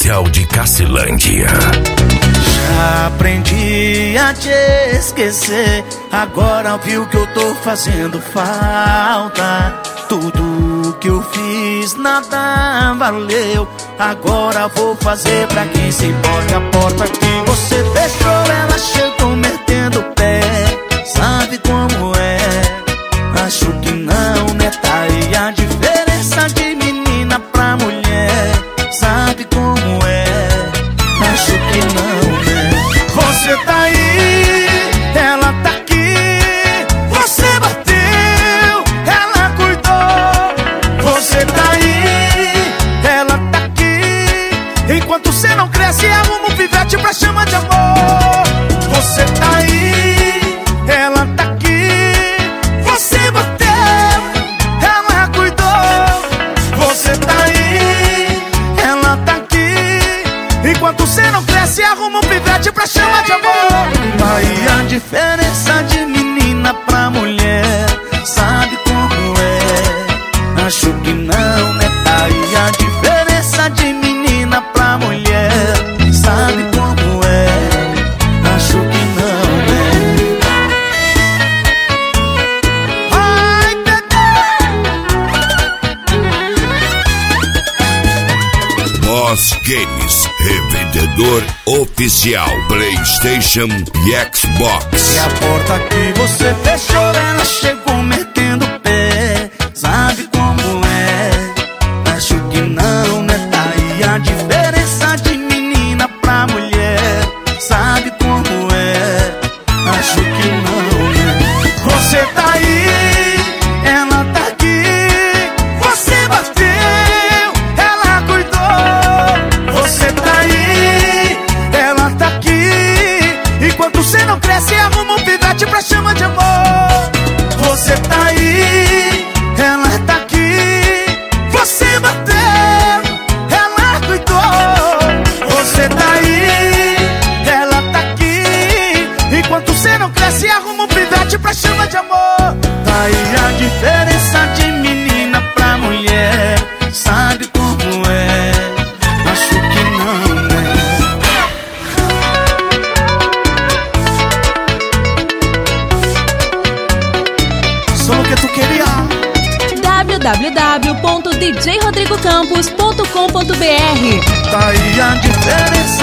oficial de Cacilândia. Já aprendi a te esquecer, agora viu que eu tô fazendo falta. Tudo que eu fiz nada valeu, agora vou fazer pra quem se importa. A porta que você fechou, ela chegou metendo o pé. Sabe como é? Acho que não, né? Tá aí a diferença de menina pra mulher. Sabe como é? Acho que não, né? Você tá aí, ela tá aqui. Você bateu, ela cuidou. Você tá aí, ela tá aqui. Enquanto você não cresce, arruma um pivete pra chama de amor. Você tá aí, ela tá aqui. Você bateu, ela cuidou. Você tá aí, ela tá aqui. Enquanto você não cresce, arruma um pivete pra chamar de amor. Aí a diferença de menina pra mulher. Sabe como é? Acho que não, né? Aí a diferença de menina pra mulher. Sabe como é? Acho que não, né? Ai, bebê! Boss Games, revendedor oficial PlayStation e Xbox. E a porta que você fechou, ela chegou metendo o pé. Sabe como é? Acho que não, né? Tá aí a diferença de menina pra mulher. Sabe como é? Acho que não, né? Você tá aí, ela tá aqui. Você bateu, ela cuidou. Você tá aí, ela tá aqui. Enquanto você não cresce, arruma um pivete pra chama de amor. Você tá aí, ela tá aqui. Você bateu, ela cuidou. Você tá aí, ela tá aqui. Enquanto você não cresce, arruma um pivete pra chama de amor. Tá aí a diferença de menina pra mulher. Sabe como é? Acho que não, né? Só o que tu queria. www.djrodrigocampos.com.br. Tá aí a diferença